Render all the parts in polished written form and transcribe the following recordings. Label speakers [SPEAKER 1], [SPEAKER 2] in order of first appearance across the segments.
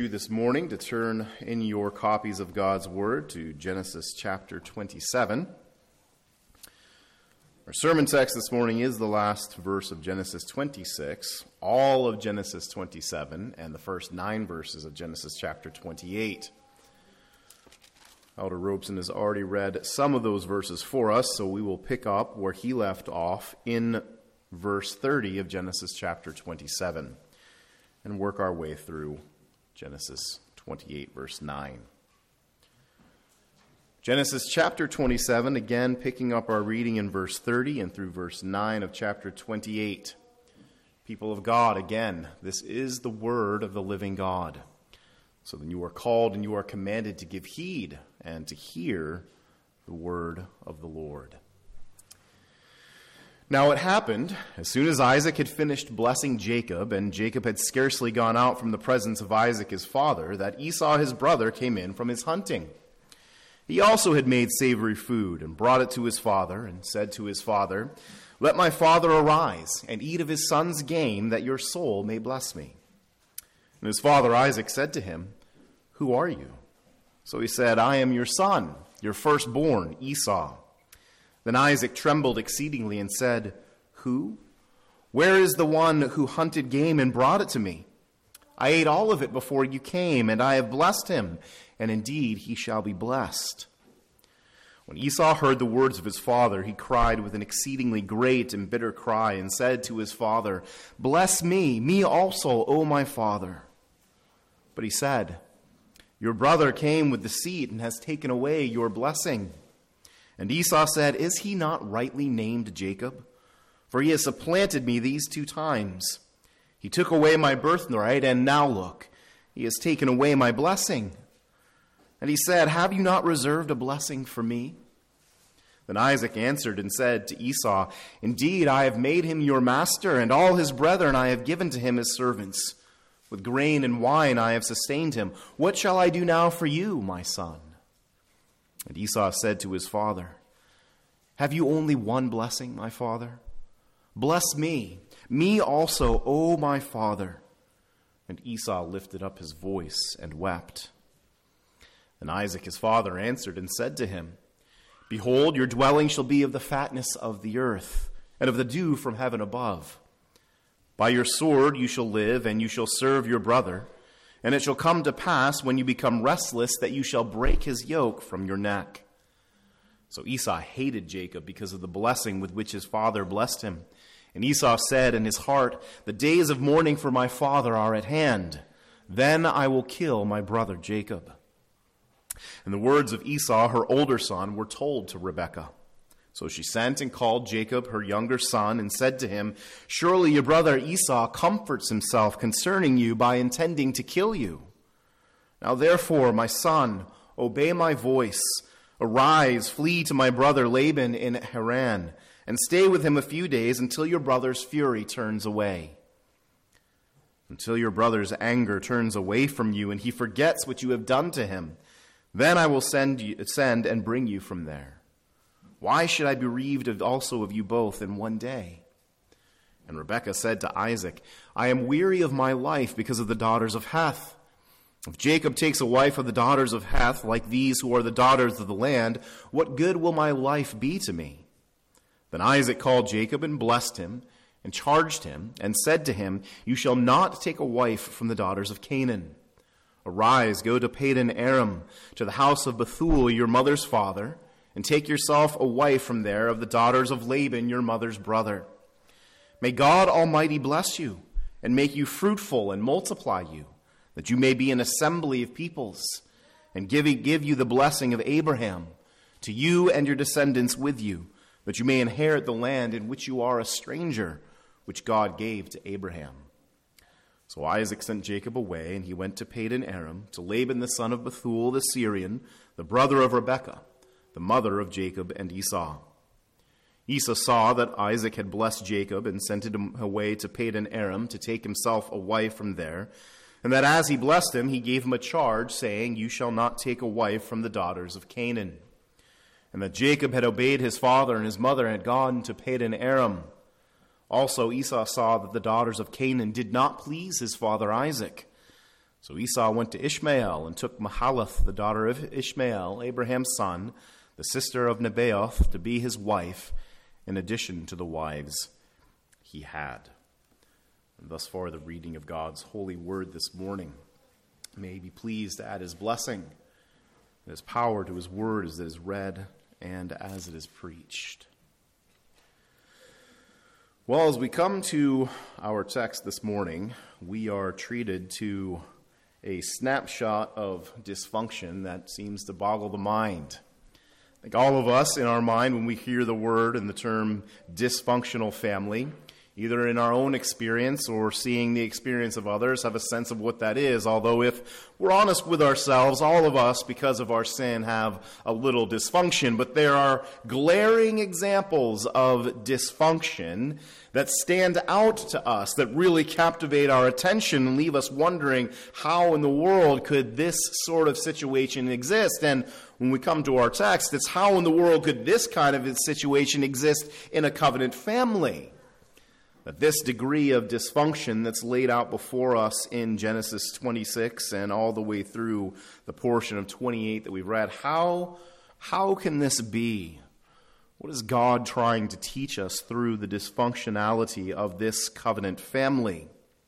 [SPEAKER 1] this morning to turn in your copies of God's Word to Genesis chapter 27. Our sermon text this morning is the last verse of Genesis 26, all of Genesis 27, and the first 9 verses of Genesis chapter 28. Elder Robeson has already read some of those verses for us, so we will pick up where he left off in verse 30 of Genesis chapter 27 and work our way through Genesis 28, verse 9. Genesis chapter 27, again picking up our reading in verse 30 and through verse 9 of chapter 28. People of God, again, this is the word of the living God. So then you are called and you are commanded to give heed and to hear the word of the Lord. Now it happened, as soon as Isaac had finished blessing Jacob, and Jacob had scarcely gone out from the presence of Isaac his father, that Esau his brother came in from his hunting. He also had made savory food, and brought it to his father, and said to his father, "Let my father arise, and eat of his son's game, that your soul may bless me." And his father Isaac said to him, "Who are you?" So he said, "I am your son, your firstborn, Esau." Then Isaac trembled exceedingly and said, "Who? Where is the one who hunted game and brought it to me? I ate all of it before you came, and I have blessed him, and indeed he shall be blessed." When Esau heard the words of his father, he cried with an exceedingly great and bitter cry, and said to his father, "Bless me, me also, O my father." But he said, "Your brother came with deceit and has taken away your blessing." And Esau said, "Is he not rightly named Jacob? For he has supplanted me these 2 times. He took away my birthright, and now look, he has taken away my blessing." And he said, "Have you not reserved a blessing for me?" Then Isaac answered and said to Esau, "Indeed, I have made him your master, and all his brethren I have given to him as servants. With grain and wine I have sustained him. What shall I do now for you, my son?" And Esau said to his father, "Have you only one blessing, my father? Bless me, me also, O my father." And Esau lifted up his voice and wept. And Isaac his father answered and said to him, "Behold, your dwelling shall be of the fatness of the earth, and of the dew from heaven above. By your sword you shall live, and you shall serve your brother. And it shall come to pass, when you become restless, that you shall break his yoke from your neck." So Esau hated Jacob because of the blessing with which his father blessed him. And Esau said in his heart, "The days of mourning for my father are at hand. Then I will kill my brother Jacob." And the words of Esau, her older son, were told to Rebekah. So she sent and called Jacob, her younger son, and said to him, "Surely your brother Esau comforts himself concerning you by intending to kill you. Now therefore, my son, obey my voice. Arise, flee to my brother Laban in Haran, and stay with him a few days until your brother's fury turns away. Until your brother's anger turns away from you, and he forgets what you have done to him. Then I will send and bring you from there. Why should I be bereaved also of you both in one day?" And Rebekah said to Isaac, "I am weary of my life because of the daughters of Heth. If Jacob takes a wife of the daughters of Heth, like these who are the daughters of the land, what good will my life be to me?" Then Isaac called Jacob and blessed him, and charged him, and said to him, "You shall not take a wife from the daughters of Canaan. Arise, go to Padan Aram, to the house of Bethuel, your mother's father, and take yourself a wife from there of the daughters of Laban, your mother's brother. May God Almighty bless you, and make you fruitful and multiply you, that you may be an assembly of peoples, and give you the blessing of Abraham, to you and your descendants with you, that you may inherit the land in which you are a stranger, which God gave to Abraham." So Isaac sent Jacob away, and he went to Padan Aram, to Laban the son of Bethuel the Syrian, the brother of Rebekah, the mother of Jacob and Esau. Esau saw that Isaac had blessed Jacob and sent him away to Padan Aram to take himself a wife from there, and that as he blessed him, he gave him a charge, saying, "You shall not take a wife from the daughters of Canaan." And that Jacob had obeyed his father, and his mother had gone to Padan Aram. Also Esau saw that the daughters of Canaan did not please his father Isaac. So Esau went to Ishmael and took Mahalath, the daughter of Ishmael, Abraham's son, the sister of Nebaioth, to be his wife, in addition to the wives he had. And thus far the reading of God's holy word this morning. May he be pleased to add his blessing, his power to his word as it is read and as it is preached. Well, as we come to our text this morning, we are treated to a snapshot of dysfunction that seems to boggle the mind. I think all of us in our mind, when we hear the word and the term dysfunctional family, either in our own experience or seeing the experience of others, have a sense of what that is. Although if we're honest with ourselves, all of us, because of our sin, have a little dysfunction. But there are glaring examples of dysfunction that stand out to us, that really captivate our attention and leave us wondering, how in the world could this sort of situation exist? And when we come to our text, it's how in the world could this kind of situation exist in a covenant family? That this degree of dysfunction that's laid out before us in Genesis 26 and all the way through the portion of 28 that we've read, how can this be? What is God trying to teach us through the dysfunctionality of this covenant family?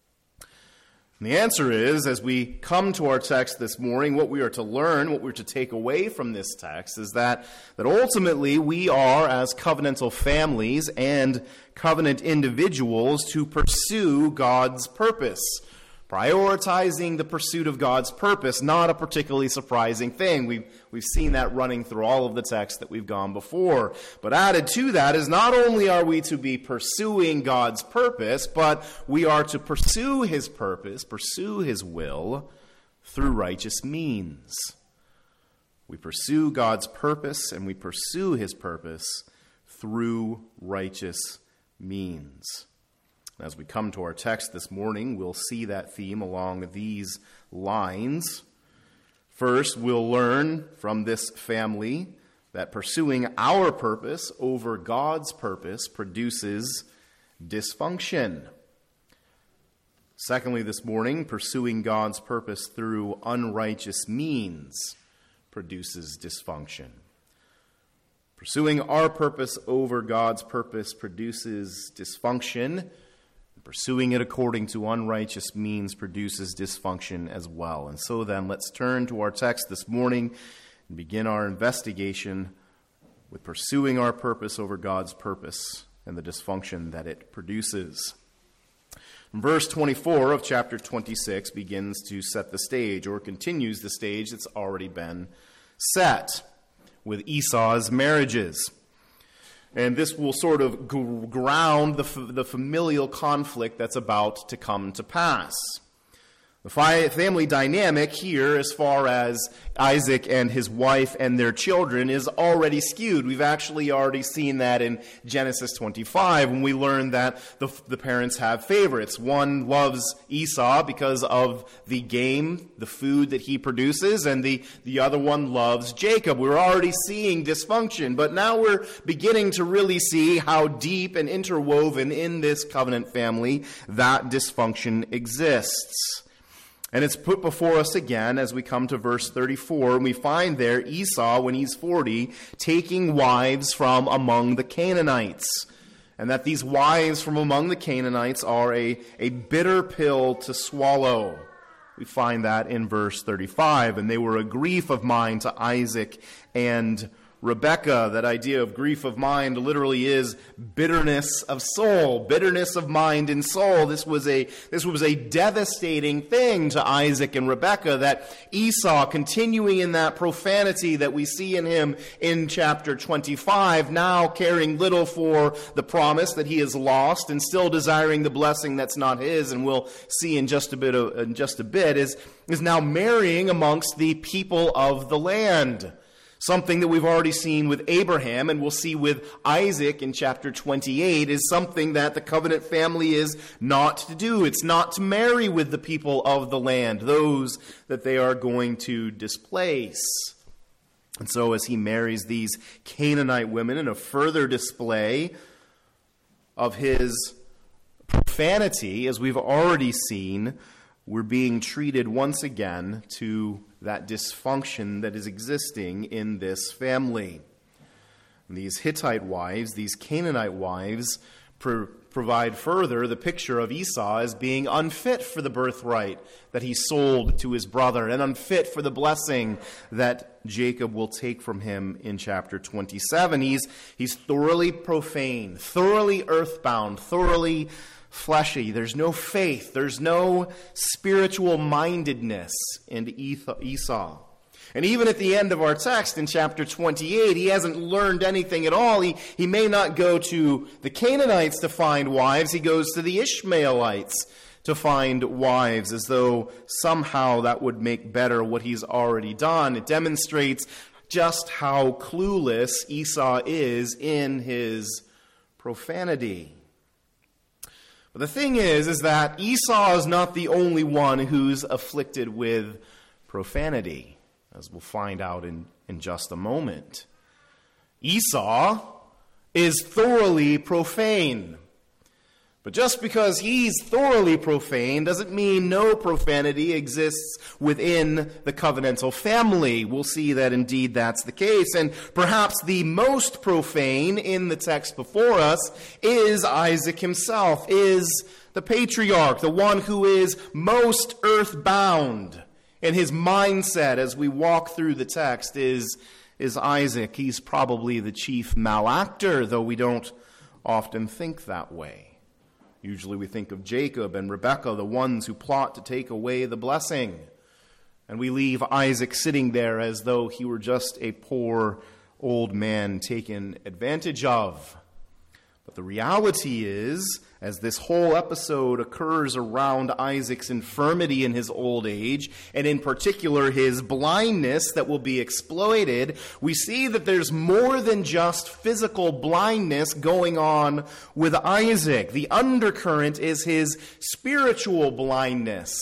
[SPEAKER 1] And the answer is, as we come to our text this morning, what we are to learn, what we're to take away from this text is that ultimately we are, as covenantal families and covenant individuals, to pursue God's purpose. Prioritizing the pursuit of God's purpose, not a particularly surprising thing. We've seen that running through all of the texts that we've gone before. But added to that is not only are we to be pursuing God's purpose, but we are to pursue his purpose, pursue his will, through righteous means. We pursue God's purpose and we pursue his purpose through righteous means. As we come to our text this morning, we'll see that theme along these lines. First, we'll learn from this family that pursuing our purpose over God's purpose produces dysfunction. Secondly, this morning, pursuing God's purpose through unrighteous means produces dysfunction. Pursuing our purpose over God's purpose produces dysfunction. Pursuing it according to unrighteous means produces dysfunction as well. And so then, let's turn to our text this morning and begin our investigation with pursuing our purpose over God's purpose and the dysfunction that it produces. Verse 24 of chapter 26 begins to set the stage, or continues the stage that's already been set, with Esau's marriages. And this will sort of ground the familial conflict that's about to come to pass. The family dynamic here, as far as Isaac and his wife and their children, is already skewed. We've actually already seen that in Genesis 25, when we learn that the parents have favorites. One loves Esau because of the game, the food that he produces, and the other one loves Jacob. We're already seeing dysfunction, but now we're beginning to really see how deep and interwoven in this covenant family that dysfunction exists. And it's put before us again as we come to verse 34, and we find there Esau, when he's 40, taking wives from among the Canaanites. And that these wives from among the Canaanites are a bitter pill to swallow. We find that in verse 35. And they were a grief of mine to Isaac and Rebekah. That idea of grief of mind literally is bitterness of soul, bitterness of mind and soul. This was a devastating thing to Isaac and Rebekah, that Esau, continuing in that profanity that we see in him in chapter 25, now caring little for the promise that he has lost and still desiring the blessing that's not his, and we'll see in just a bit, is now marrying amongst the people of the land. Something that we've already seen with Abraham, and we'll see with Isaac in chapter 28, is something that the covenant family is not to do. It's not to marry with the people of the land, those that they are going to displace. And so as he marries these Canaanite women in a further display of his profanity, as we've already seen, we're being treated once again to that dysfunction that is existing in this family. And these Hittite wives, these Canaanite wives, provide further the picture of Esau as being unfit for the birthright that he sold to his brother, and unfit for the blessing that Jacob will take from him in chapter 27. He's thoroughly profane, thoroughly earthbound, thoroughly fleshy. There's no faith. There's no spiritual mindedness in Esau. And even at the end of our text in chapter 28, he hasn't learned anything at all. He may not go to the Canaanites to find wives. He goes to the Ishmaelites to find wives, as though somehow that would make better what he's already done. It demonstrates just how clueless Esau is in his profanity. But the thing is that Esau is not the only one who's afflicted with profanity, as we'll find out in just a moment. Esau is thoroughly profane. But just because he's thoroughly profane doesn't mean no profanity exists within the covenantal family. We'll see that indeed that's the case. And perhaps the most profane in the text before us is Isaac himself, is the patriarch, the one who is most earthbound in his mindset as we walk through the text is Isaac. He's probably the chief malactor, though we don't often think that way. Usually we think of Jacob and Rebekah, the ones who plot to take away the blessing. And we leave Isaac sitting there as though he were just a poor old man taken advantage of. But the reality is, as this whole episode occurs around Isaac's infirmity in his old age, and in particular his blindness that will be exploited, we see that there's more than just physical blindness going on with Isaac. The undercurrent is his spiritual blindness.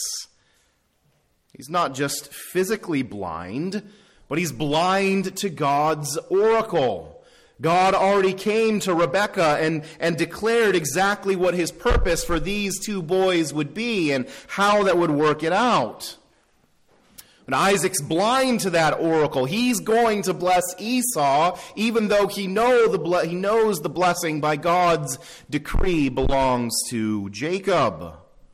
[SPEAKER 1] He's not just physically blind, but he's blind to God's oracle. God already came to Rebekah and declared exactly what his purpose for these two boys would be and how that would work it out. And Isaac's blind to that oracle. He's going to bless Esau, even though he knows the blessing by God's decree belongs to Jacob.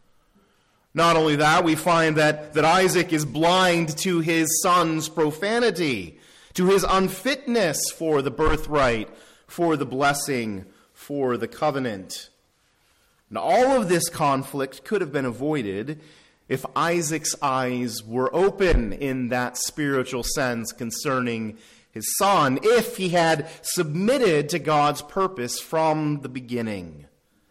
[SPEAKER 1] Not only that, we find that Isaac is blind to his son's profanity, to his unfitness for the birthright, for the blessing, for the covenant. And all of this conflict could have been avoided if Isaac's eyes were open in that spiritual sense concerning his son, if he had submitted to God's purpose from the beginning.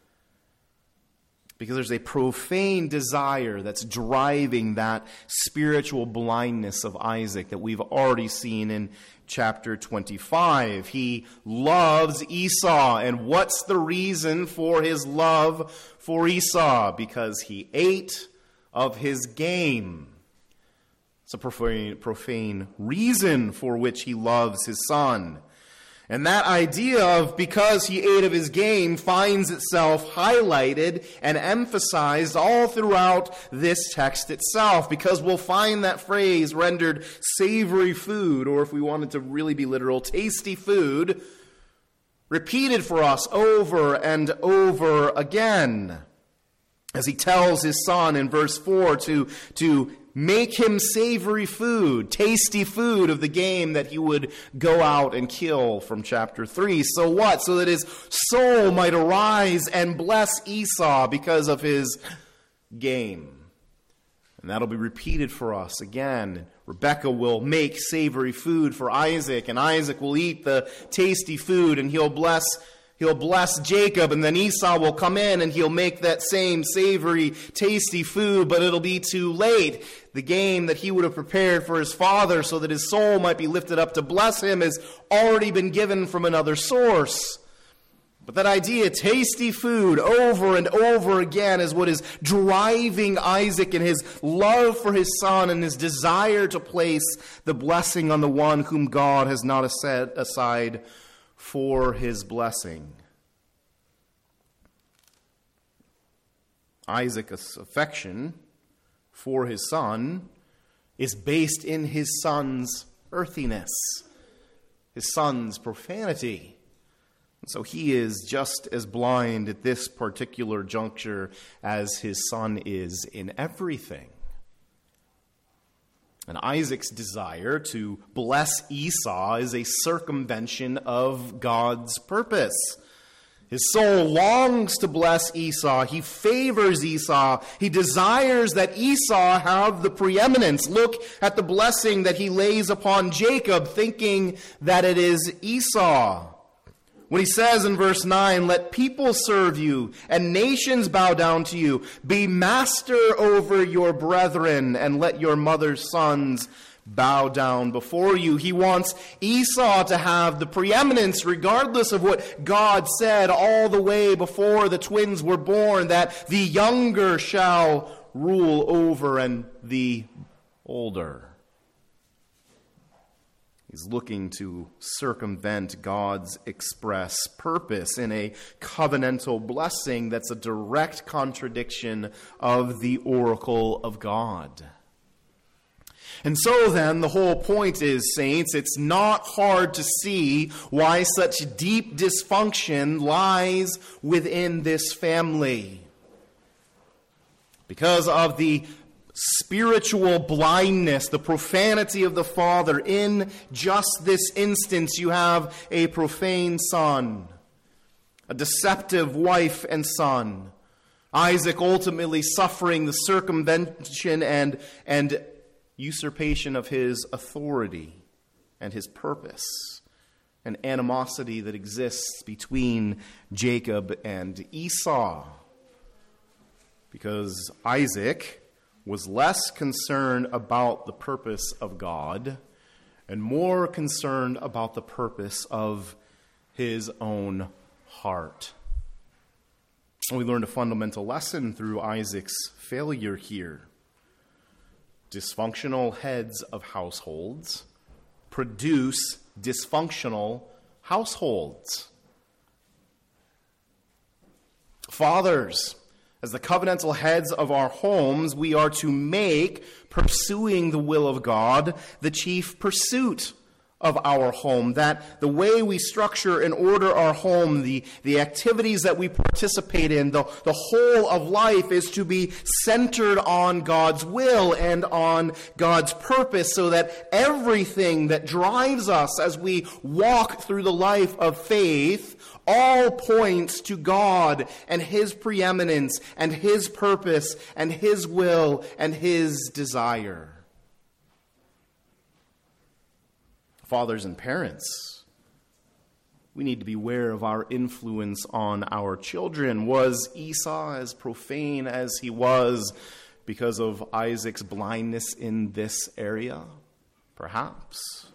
[SPEAKER 1] Because there's a profane desire that's driving that spiritual blindness of Isaac that we've already seen in chapter 25. He loves Esau. And what's the reason for his love for Esau? Because he ate of his game. It's a profane reason for which he loves his son. And that idea of because he ate of his game finds itself highlighted and emphasized all throughout this text itself, because we'll find that phrase rendered savory food, or if we wanted to really be literal, tasty food, repeated for us over and over again. As he tells his son in verse 4 to make him savory food, tasty food of the game that he would go out and kill from chapter 3. So what? So that his soul might arise and bless Esau because of his game. And that'll be repeated for us again. Rebekah will make savory food for Isaac, and Isaac will eat the tasty food, and he'll bless Jacob, and then Esau will come in and he'll make that same savory, tasty food, but it'll be too late. The game that he would have prepared for his father so that his soul might be lifted up to bless him has already been given from another source. But that idea, tasty food, over and over again is what is driving Isaac in his love for his son and his desire to place the blessing on the one whom God has not set aside for his blessing. Isaac's affection for his son is based in his son's earthiness, his son's profanity. And so he is just as blind at this particular juncture as his son is in everything. And Isaac's desire to bless Esau is a circumvention of God's purpose. His soul longs to bless Esau. He favors Esau. He desires that Esau have the preeminence. Look at the blessing that he lays upon Jacob, thinking that it is Esau. When he says in verse 9, "Let people serve you, and nations bow down to you. Be master over your brethren, and let your mother's sons bow down before you." He wants Esau to have the preeminence, regardless of what God said all the way before the twins were born, that the younger shall rule over and the older. He's looking to circumvent God's express purpose in a covenantal blessing that's a direct contradiction of the oracle of God. And so then, the whole point is, saints, it's not hard to see why such deep dysfunction lies within this family. Because of the spiritual blindness, the profanity of the father. In just this instance, you have a profane son, a deceptive wife and son. Isaac ultimately suffering the circumvention and usurpation of his authority and his purpose, an animosity that exists between Jacob and Esau. Because Isaac was less concerned about the purpose of God and more concerned about the purpose of his own heart. And we learned a fundamental lesson through Isaac's failure here. Dysfunctional heads of households produce dysfunctional households. Fathers, as the covenantal heads of our homes, we are to make pursuing the will of God the chief pursuit of our home. That the way we structure and order our home, the activities that we participate in, the whole of life is to be centered on God's will and on God's purpose, so that everything that drives us as we walk through the life of faith all points to God and His preeminence and His purpose and His will and His desire. Fathers and parents, we need to be aware of our influence on our children. Was Esau as profane as he was because of Isaac's blindness in this area? Perhaps.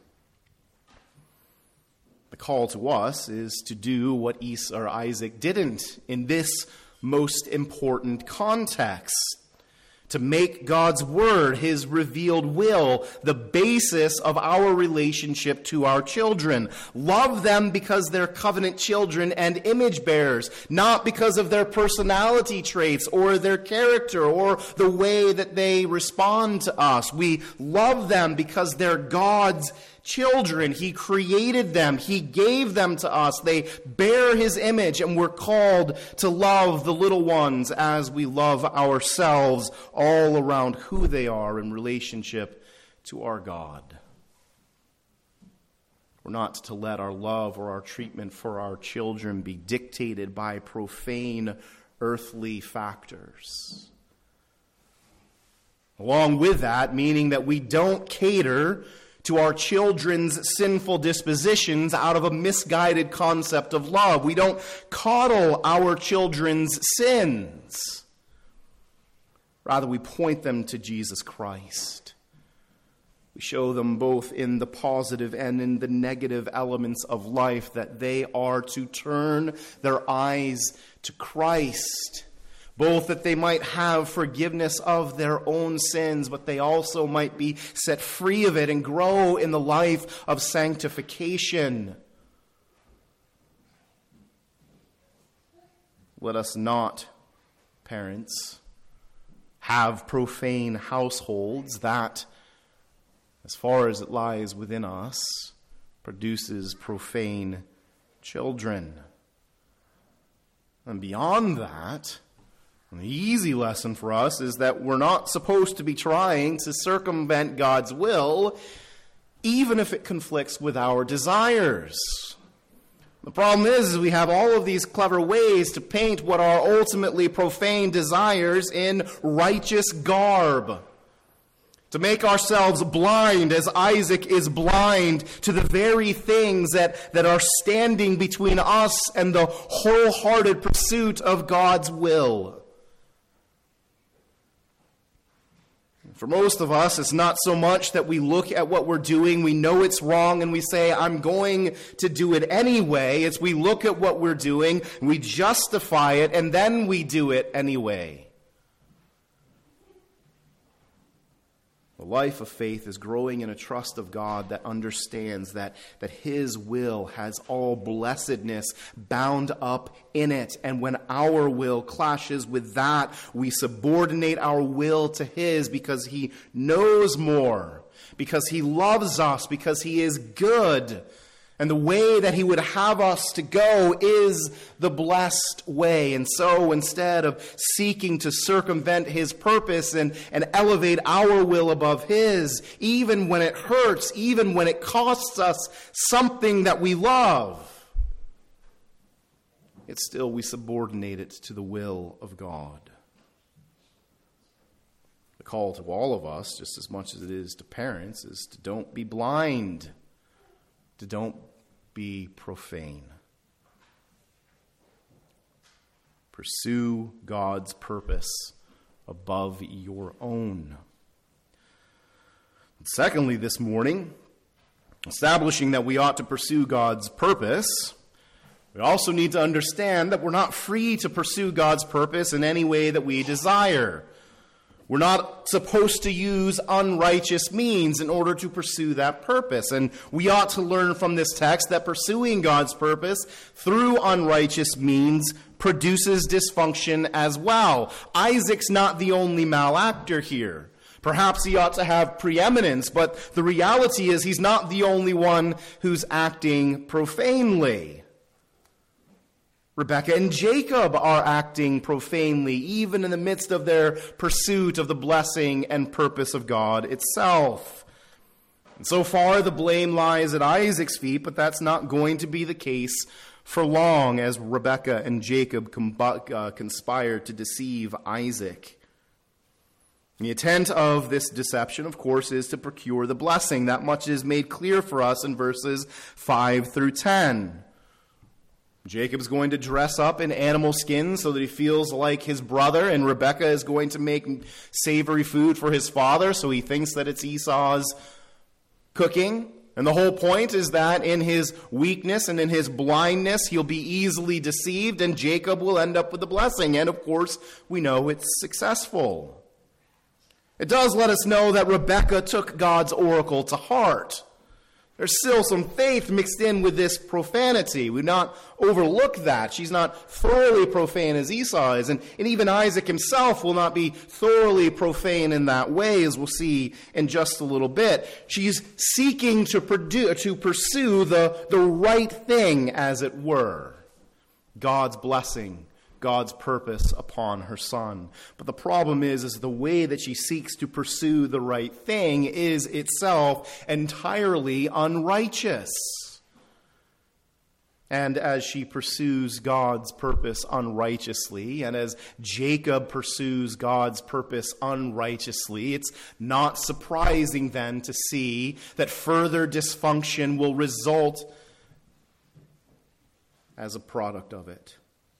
[SPEAKER 1] The call to us is to do what Isaac didn't in this most important context. To make God's word, His revealed will, the basis of our relationship to our children. Love them because they're covenant children and image bearers, not because of their personality traits or their character or the way that they respond to us. We love them because they're God's children. He created them. He gave them to us. They bear His image, and we're called to love the little ones as we love ourselves, all around who they are in relationship to our God. We're not to let our love or our treatment for our children be dictated by profane earthly factors. Along with that, meaning that we don't cater to our children's sinful dispositions out of a misguided concept of love. We don't coddle our children's sins. Rather, we point them to Jesus Christ. We show them both in the positive and in the negative elements of life that they are to turn their eyes to Christ. Both that they might have forgiveness of their own sins, but they also might be set free of it and grow in the life of sanctification. Let us not, parents, have profane households, that, as far as it lies within us, produces profane children. And beyond that, the easy lesson for us is that we're not supposed to be trying to circumvent God's will, even if it conflicts with our desires. The problem is we have all of these clever ways to paint what are ultimately profane desires in righteous garb, to make ourselves blind as Isaac is blind to the very things that are standing between us and the wholehearted pursuit of God's will. For most of us, it's not so much that we look at what we're doing, we know it's wrong, and we say, I'm going to do it anyway. It's we look at what we're doing, we justify it, and then we do it anyway. The life of faith is growing in a trust of God that understands that His will has all blessedness bound up in it. And when our will clashes with that, we subordinate our will to His because He knows more, because He loves us, because He is good. And the way that He would have us to go is the blessed way. And so instead of seeking to circumvent His purpose and elevate our will above His, even when it hurts, even when it costs us something that we love, yet still we subordinate it to the will of God. The call to all of us, just as much as it is to parents, is to don't be blind, to don't be profane. Pursue God's purpose above your own. And secondly, this morning, establishing that we ought to pursue God's purpose, we also need to understand that we're not free to pursue God's purpose in any way that we desire. We're not supposed to use unrighteous means in order to pursue that purpose. And we ought to learn from this text that pursuing God's purpose through unrighteous means produces dysfunction as well. Isaac's not the only malactor here. Perhaps he ought to have preeminence, but the reality is he's not the only one who's acting profanely. Rebekah and Jacob are acting profanely, even in the midst of their pursuit of the blessing and purpose of God itself. And so far, the blame lies at Isaac's feet, but that's not going to be the case for long as Rebekah and Jacob conspire to deceive Isaac. The intent of this deception, of course, is to procure the blessing. That much is made clear for us in verses 5 through 10. Jacob's going to dress up in animal skins so that he feels like his brother, and Rebekah is going to make savory food for his father, so he thinks that it's Esau's cooking. And the whole point is that in his weakness and in his blindness, he'll be easily deceived, and Jacob will end up with the blessing. And of course, we know it's successful. It does let us know that Rebekah took God's oracle to heart. There's still some faith mixed in with this profanity. We not overlook that. She's not thoroughly profane as Esau is. And even Isaac himself will not be thoroughly profane in that way, as we'll see in just a little bit. She's seeking to pursue the right thing, as it were. God's blessing, God's purpose upon her son. But the problem is the way that she seeks to pursue the right thing is itself entirely unrighteous. And as she pursues God's purpose unrighteously, and as Jacob pursues God's purpose unrighteously, it's not surprising then to see that further dysfunction will result as a product of it.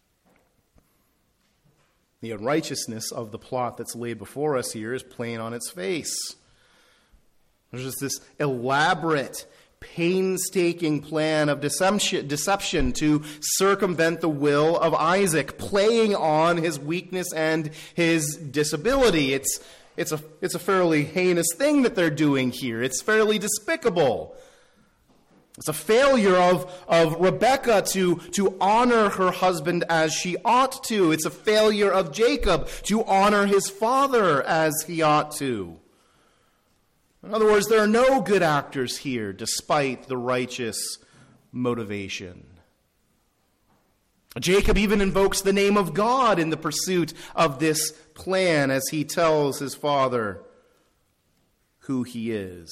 [SPEAKER 1] The unrighteousness of the plot that's laid before us here is plain on its face. There's just this elaborate, painstaking plan of deception to circumvent the will of Isaac, playing on his weakness and his disability. It's a fairly heinous thing that they're doing here. It's fairly despicable. It's a failure of Rebekah to honor her husband as she ought to. It's a failure of Jacob to honor his father as he ought to. In other words, there are no good actors here, despite the righteous motivation. Jacob even invokes the name of God in the pursuit of this plan as he tells his father who he is.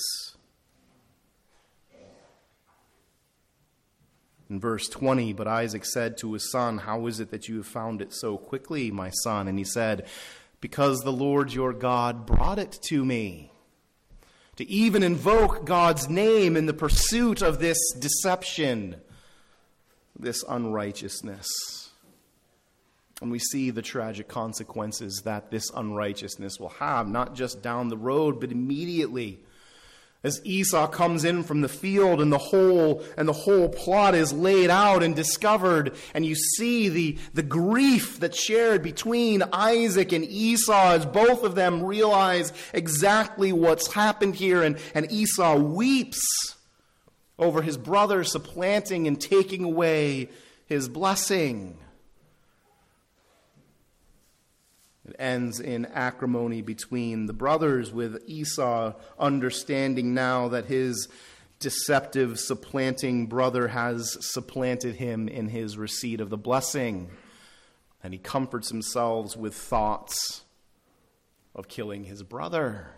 [SPEAKER 1] In verse 20, but Isaac said to his son, "How is it that you have found it so quickly, my son?" And he said, "Because the Lord your God brought it to me." To even invoke God's name in the pursuit of this deception, this unrighteousness. And we see the tragic consequences that this unrighteousness will have, not just down the road, but immediately. As Esau comes in from the field and the whole plot is laid out and discovered, and you see the grief that's shared between Isaac and Esau as both of them realize exactly what's happened here, and Esau weeps over his brother supplanting and taking away his blessing. It ends in acrimony between the brothers, with Esau understanding now that his deceptive, supplanting brother has supplanted him in his receipt of the blessing. And he comforts himself with thoughts of killing his brother.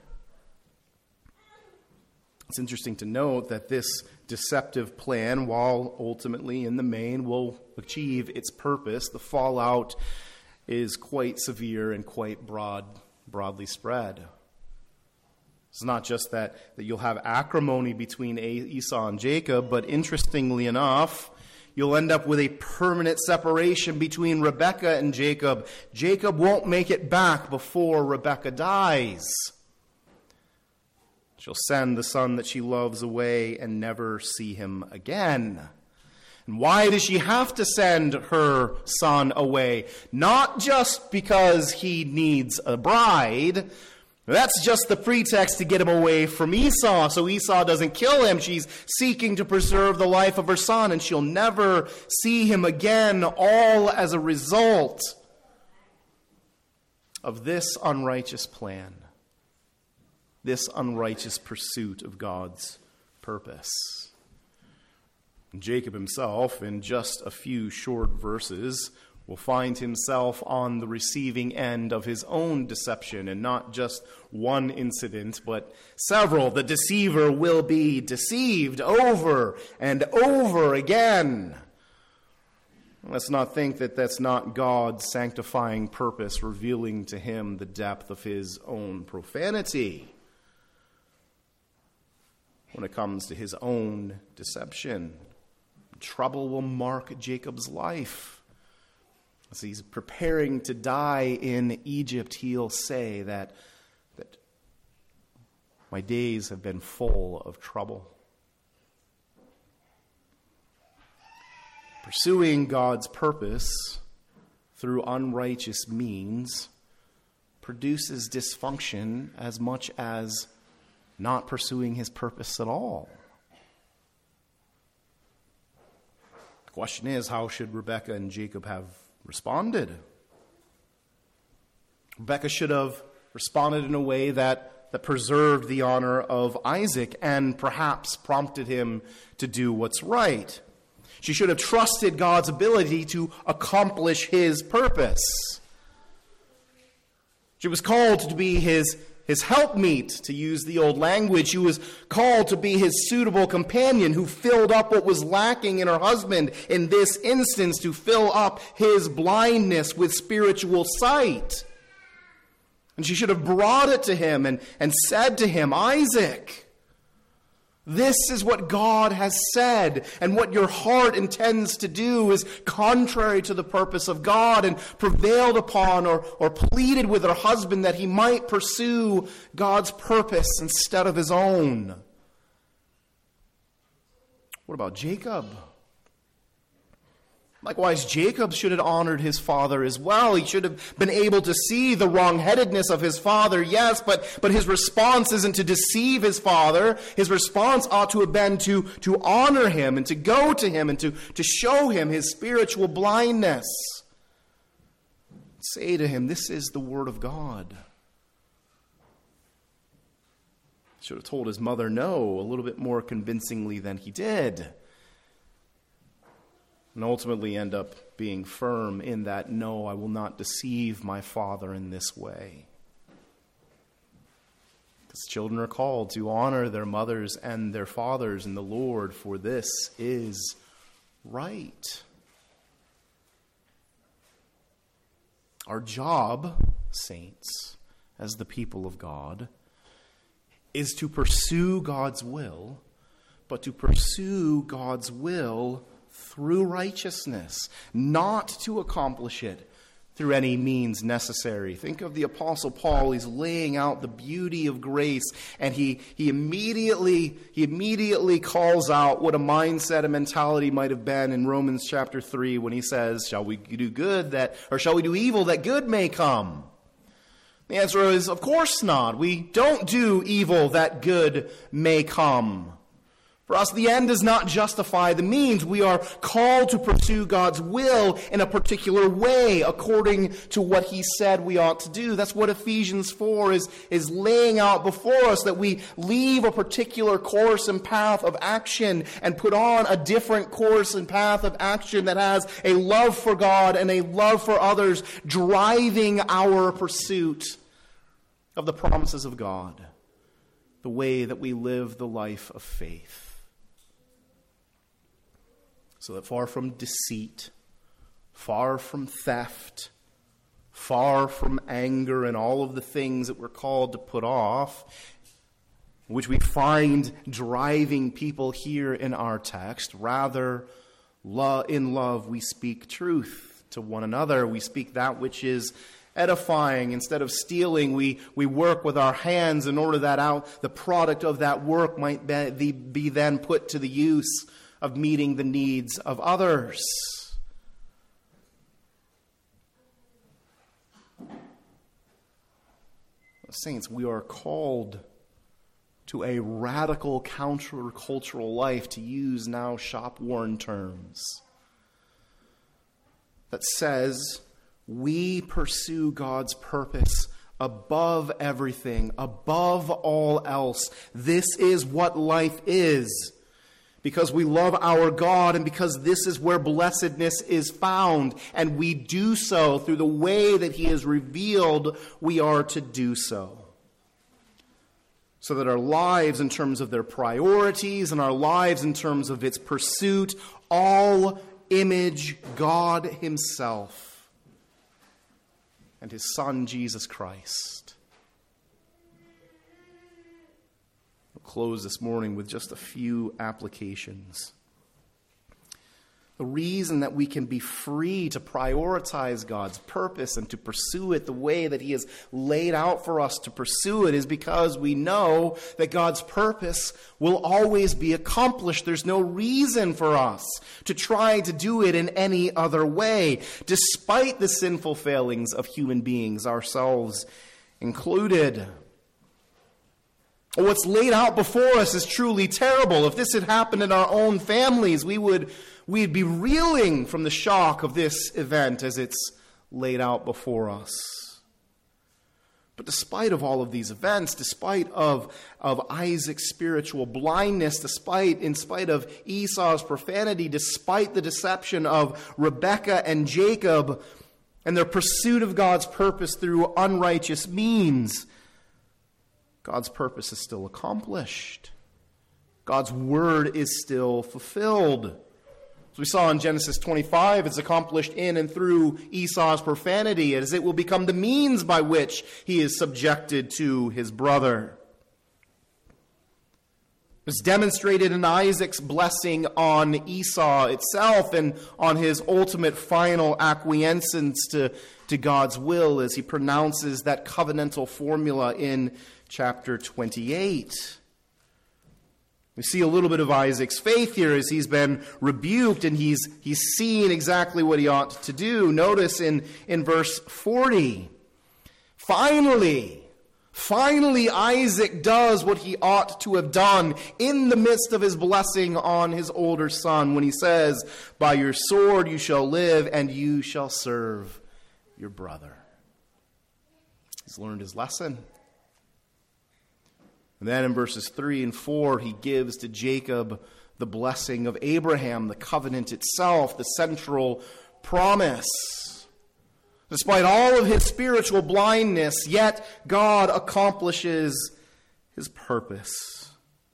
[SPEAKER 1] It's interesting to note that this deceptive plan, while ultimately in the main will achieve its purpose, the fallout is quite severe and quite broadly spread. It's not just that you'll have acrimony between Esau and Jacob, but interestingly enough, you'll end up with a permanent separation between Rebekah and Jacob. Jacob won't make it back before Rebekah dies. She'll send the son that she loves away and never see him again. And why does she have to send her son away? Not just because he needs a bride. That's just the pretext to get him away from Esau, so Esau doesn't kill him. She's seeking to preserve the life of her son, and she'll never see him again, all as a result of this unrighteous plan, this unrighteous pursuit of God's purpose. Jacob himself, in just a few short verses, will find himself on the receiving end of his own deception, and not just one incident, but several. The deceiver will be deceived over and over again. Let's not think that that's not God's sanctifying purpose, revealing to him the depth of his own profanity when it comes to his own deception. Trouble will mark Jacob's life. As he's preparing to die in Egypt, he'll say that my days have been full of trouble. Pursuing God's purpose through unrighteous means produces dysfunction as much as not pursuing his purpose at all. The question is, how should Rebekah and Jacob have responded? Rebekah should have responded in a way that preserved the honor of Isaac and perhaps prompted him to do what's right. She should have trusted God's ability to accomplish his purpose. She was called to be his helpmeet, to use the old language. She was called to be his suitable companion who filled up what was lacking in her husband, in this instance, to fill up his blindness with spiritual sight. And she should have brought it to him and said to him, Isaac, this is what God has said, and what your heart intends to do is contrary to the purpose of God, and prevailed upon or pleaded with her husband that he might pursue God's purpose instead of his own. What about Jacob? Likewise, Jacob should have honored his father as well. He should have been able to see the wrongheadedness of his father, yes, but his response isn't to deceive his father. His response ought to have been to honor him and to go to him and to show him his spiritual blindness. Say to him, this is the word of God. Should have told his mother no a little bit more convincingly than he did. And ultimately end up being firm in that, no, I will not deceive my father in this way. Because children are called to honor their mothers and their fathers in the Lord, for this is right. Our job, saints, as the people of God, is to pursue God's will, but to pursue God's will through righteousness, not to accomplish it through any means necessary. Think of the Apostle Paul. He's laying out the beauty of grace, and he immediately calls out what a mindset, a mentality might have been in Romans chapter 3 when he says, shall we do good or shall we do evil that good may come? The answer is, of course not. We don't do evil that good may come. For us, the end does not justify the means. We are called to pursue God's will in a particular way according to what he said we ought to do. That's what Ephesians 4 is laying out before us, that we leave a particular course and path of action and put on a different course and path of action that has a love for God and a love for others driving our pursuit of the promises of God, the way that we live the life of faith. So that far from deceit, far from theft, far from anger and all of the things that we're called to put off, which we find driving people here in our text, rather in love we speak truth to one another. We speak that which is edifying. Instead of stealing, we work with our hands in order that the product of that work might be then put to the use of meeting the needs of others. Saints, we are called to a radical countercultural life, to use now shop-worn terms, that says we pursue God's purpose above everything, above all else. This is what life is. Because we love our God and because this is where blessedness is found. And we do so through the way that he has revealed we are to do so. So that our lives in terms of their priorities and our lives in terms of its pursuit all image God himself and his Son Jesus Christ. Close this morning with just a few applications. The reason that we can be free to prioritize God's purpose and to pursue it the way that he has laid out for us to pursue it is because we know that God's purpose will always be accomplished. There's no reason for us to try to do it in any other way, despite the sinful failings of human beings, ourselves included. What's laid out before us is truly terrible. If this had happened in our own families, we'd be reeling from the shock of this event as it's laid out before us. But despite of all of these events, despite of Isaac's spiritual blindness, in spite of Esau's profanity, despite the deception of Rebekah and Jacob and their pursuit of God's purpose through unrighteous means, God's purpose is still accomplished. God's word is still fulfilled. As we saw in Genesis 25, it's accomplished in and through Esau's profanity, as it will become the means by which he is subjected to his brother. It's demonstrated in Isaac's blessing on Esau itself and on his ultimate final acquiescence to God's will as he pronounces that covenantal formula in chapter 28. We see a little bit of Isaac's faith here as he's been rebuked and he's seen exactly what he ought to do. Notice in verse 40, Finally, Isaac does what he ought to have done in the midst of his blessing on his older son when he says, "By your sword you shall live and you shall serve your brother." He's learned his lesson. And then in verses 3 and 4, he gives to Jacob the blessing of Abraham, the covenant itself, the central promise. Despite all of his spiritual blindness, yet God accomplishes his purpose.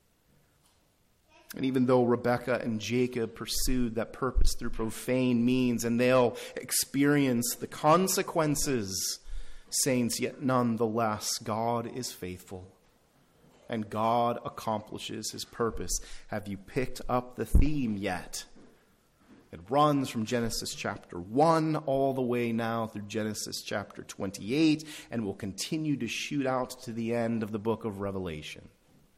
[SPEAKER 1] And even though Rebekah and Jacob pursued that purpose through profane means, and they'll experience the consequences, saints, yet nonetheless, God is faithful. And God accomplishes his purpose. Have you picked up the theme yet? It runs from Genesis chapter 1 all the way now through Genesis chapter 28 and will continue to shoot out to the end of the book of Revelation.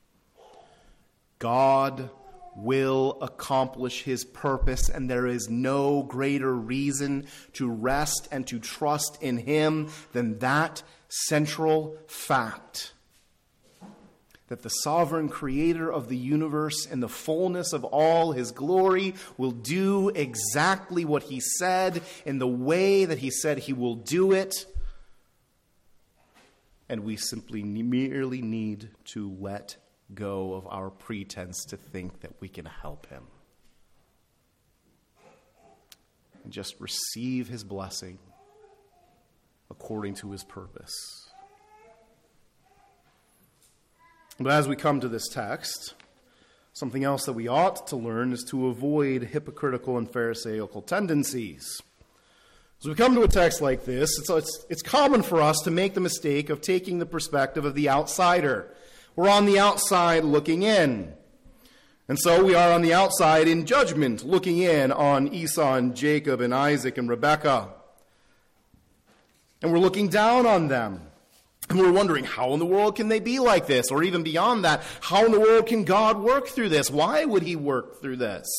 [SPEAKER 1] God will accomplish his purpose, and there is no greater reason to rest and to trust in him than that central fact. That the sovereign creator of the universe in the fullness of all his glory will do exactly what he said in the way that he said he will do it. And we simply merely need to let go of our pretense to think that we can help him. And just receive his blessing according to his purpose. But as we come to this text, something else that we ought to learn is to avoid hypocritical and pharisaical tendencies. As we come to a text like this, it's common for us to make the mistake of taking the perspective of the outsider. We're on the outside looking in. And so we are on the outside in judgment, looking in on Esau and Jacob and Isaac and Rebekah. And we're looking down on them. And we're wondering, how in the world can they be like this? Or even beyond that, how in the world can God work through this? Why would he work through this?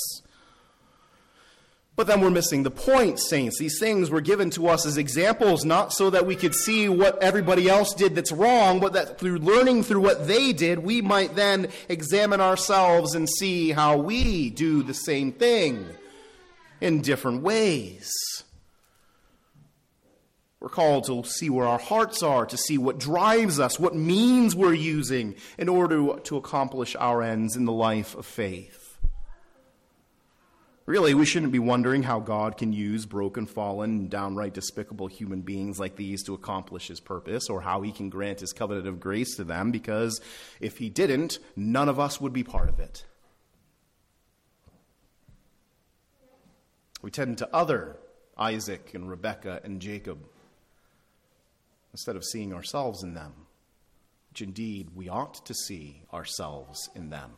[SPEAKER 1] But then we're missing the point, saints. These things were given to us as examples, not so that we could see what everybody else did that's wrong, but that through learning through what they did, we might then examine ourselves and see how we do the same thing in different ways. We're called to see where our hearts are, to see what drives us, what means we're using in order to accomplish our ends in the life of faith. Really, we shouldn't be wondering how God can use broken, fallen, downright despicable human beings like these to accomplish his purpose, or how he can grant his covenant of grace to them, because if he didn't, none of us would be part of it. We tend to other Isaac and Rebekah and Jacob instead of seeing ourselves in them, which indeed we ought to see ourselves in them.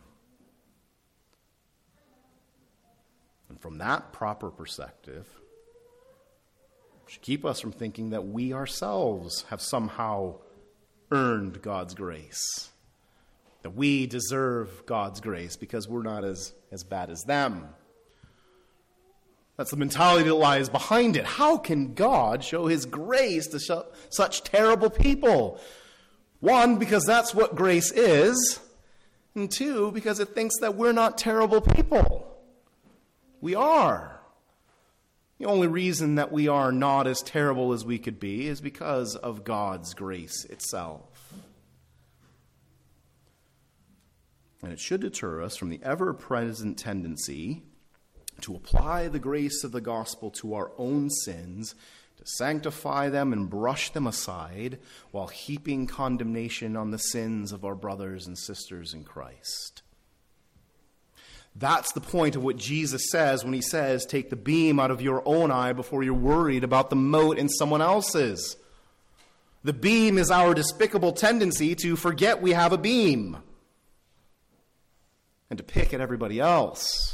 [SPEAKER 1] And from that proper perspective, it should keep us from thinking that we ourselves have somehow earned God's grace, that we deserve God's grace because we're not as bad as them. That's the mentality that lies behind it. How can God show his grace to such terrible people? One, because that's what grace is. And two, because it thinks that we're not terrible people. We are. The only reason that we are not as terrible as we could be is because of God's grace itself. And it should deter us from the ever-present tendency to apply the grace of the gospel to our own sins, to sanctify them and brush them aside, while heaping condemnation on the sins of our brothers and sisters in Christ. That's the point of what Jesus says when he says, take the beam out of your own eye before you're worried about the mote in someone else's. The beam is our despicable tendency to forget we have a beam and to pick at everybody else.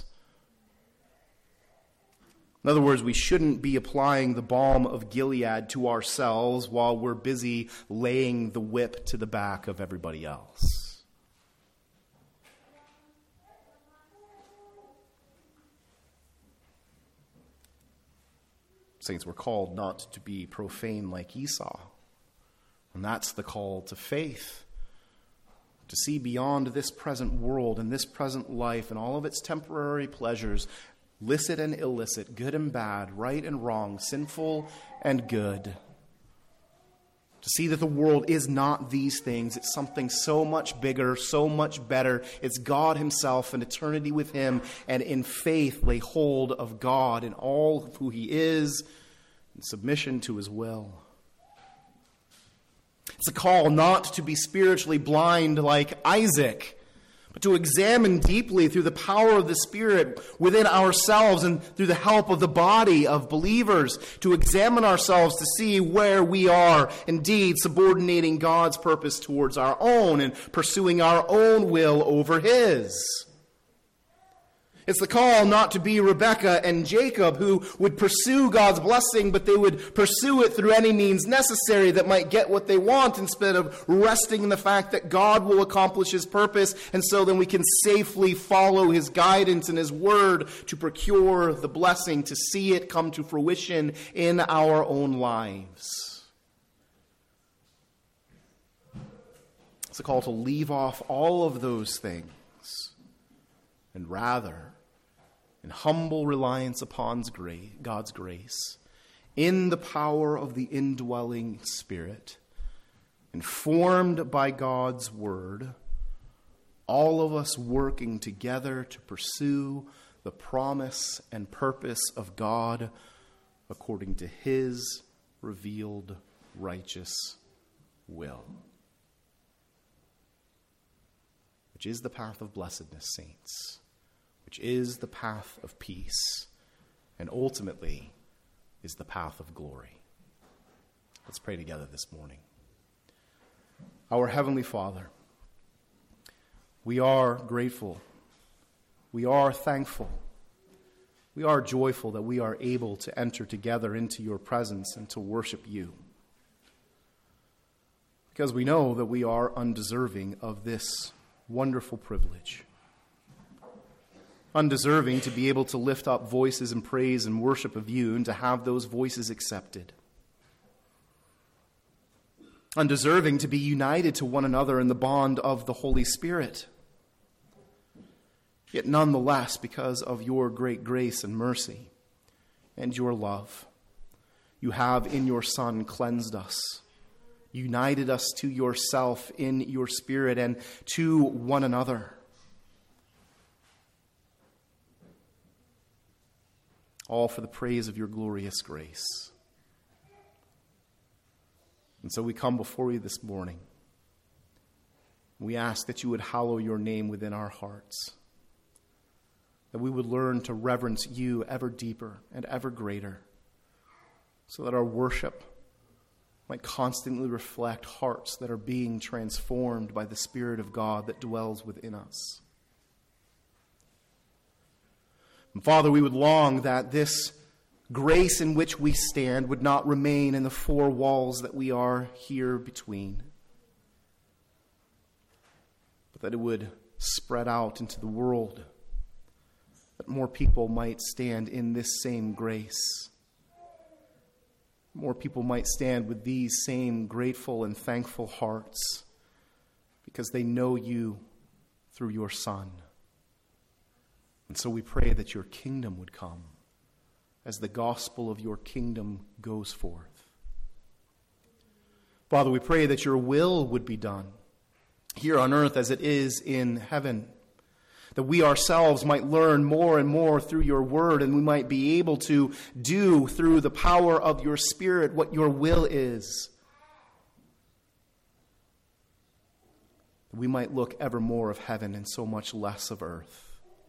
[SPEAKER 1] In other words, we shouldn't be applying the balm of Gilead to ourselves while we're busy laying the whip to the back of everybody else. Saints, we're called not to be profane like Esau. And that's the call to faith. To see beyond this present world and this present life and all of its temporary pleasures, licit and illicit, good and bad, right and wrong, sinful and good. To see that the world is not these things. It's something so much bigger, so much better. It's God himself and eternity with him. And in faith lay hold of God and all of who he is in submission to his will. It's a call not to be spiritually blind like Isaac, but to examine deeply through the power of the Spirit within ourselves and through the help of the body of believers, to examine ourselves to see where we are indeed subordinating God's purpose towards our own and pursuing our own will over his. It's the call not to be Rebekah and Jacob, who would pursue God's blessing, but they would pursue it through any means necessary that might get what they want, instead of resting in the fact that God will accomplish his purpose, and so then we can safely follow his guidance and his word to procure the blessing, to see it come to fruition in our own lives. It's a call to leave off all of those things and rather, in humble reliance upon God's grace, in the power of the indwelling Spirit, informed by God's word, all of us working together to pursue the promise and purpose of God according to his revealed righteous will, which is the path of blessedness, saints, which is the path of peace, and ultimately is the path of glory. Let's pray together this morning. Our Heavenly Father, we are grateful. We are thankful. We are joyful that we are able to enter together into your presence and to worship you, because we know that we are undeserving of this wonderful privilege. Undeserving to be able to lift up voices in praise and worship of you and to have those voices accepted. Undeserving to be united to one another in the bond of the Holy Spirit. Yet nonetheless, because of your great grace and mercy and your love, you have in your Son cleansed us, united us to yourself in your Spirit and to one another. All for the praise of your glorious grace. And so we come before you this morning. We ask that you would hallow your name within our hearts, that we would learn to reverence you ever deeper and ever greater, so that our worship might constantly reflect hearts that are being transformed by the Spirit of God that dwells within us. And Father, we would long that this grace in which we stand would not remain in the four walls that we are here between, but that it would spread out into the world, that more people might stand in this same grace. More people might stand with these same grateful and thankful hearts because they know you through your Son. And so we pray that your kingdom would come as the gospel of your kingdom goes forth. Father, we pray that your will would be done here on earth as it is in heaven, that we ourselves might learn more and more through your word, and we might be able to do through the power of your Spirit what your will is. That we might look ever more of heaven and so much less of earth.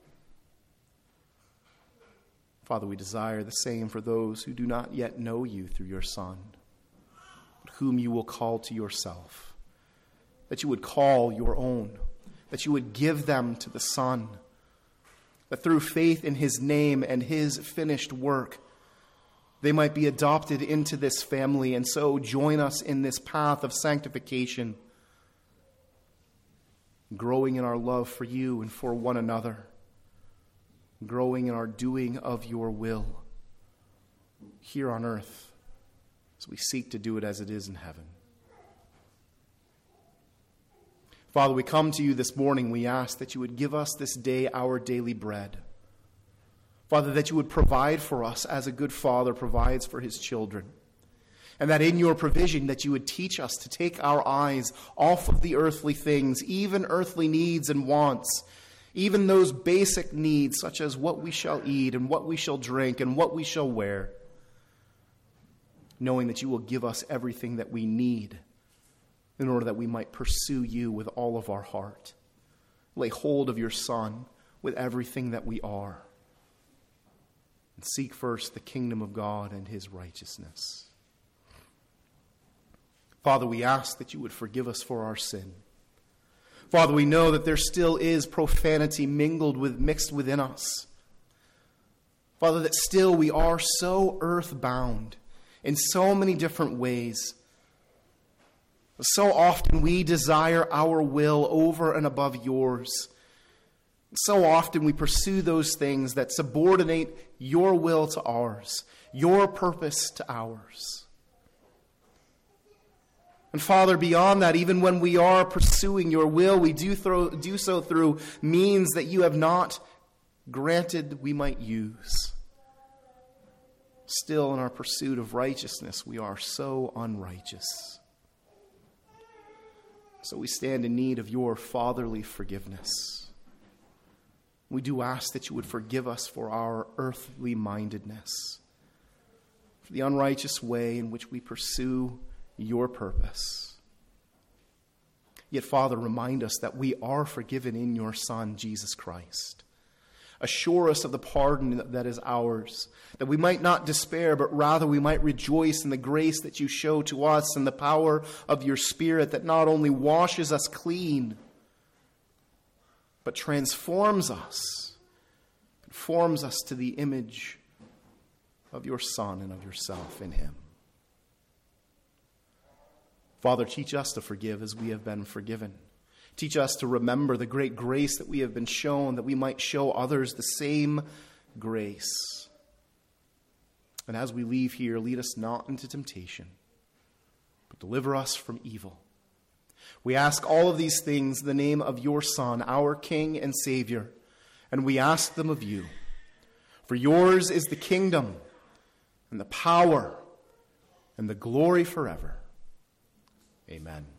[SPEAKER 1] Father, we desire the same for those who do not yet know you through your Son, but whom you will call to yourself, that you would call your own, that you would give them to the Son, that through faith in his name and his finished work, they might be adopted into this family and so join us in this path of sanctification, growing in our love for you and for one another, growing in our doing of your will, here on earth as we seek to do it as it is in heaven. Father, we come to you this morning. We ask that you would give us this day our daily bread. Father, that you would provide for us as a good father provides for his children. And that in your provision that you would teach us to take our eyes off of the earthly things, even earthly needs and wants, even those basic needs such as what we shall eat and what we shall drink and what we shall wear, knowing that you will give us everything that we need in order that we might pursue you with all of our heart, lay hold of your Son with everything that we are, and seek first the kingdom of God and his righteousness. Father, we ask that you would forgive us for our sin. Father, we know that there still is profanity mixed within us. Father, that still we are so earthbound in so many different ways. So often we desire our will over and above yours. So often we pursue those things that subordinate your will to ours, your purpose to ours. And Father, beyond that, even when we are pursuing your will, we do so through means that you have not granted we might use. Still, in our pursuit of righteousness, we are so unrighteous. So we stand in need of your fatherly forgiveness. We do ask that you would forgive us for our earthly mindedness, for the unrighteous way in which we pursue your purpose. Yet, Father, remind us that we are forgiven in your Son, Jesus Christ. Assure us of the pardon that is ours, that we might not despair, but rather we might rejoice in the grace that you show to us and the power of your Spirit that not only washes us clean, but transforms us, conforms us to the image of your Son and of yourself in him. Father, teach us to forgive as we have been forgiven. Teach us to remember the great grace that we have been shown, that we might show others the same grace. And as we leave here, lead us not into temptation, but deliver us from evil. We ask all of these things in the name of your Son, our King and Savior, and we ask them of you. For yours is the kingdom and the power and the glory forever. Amen.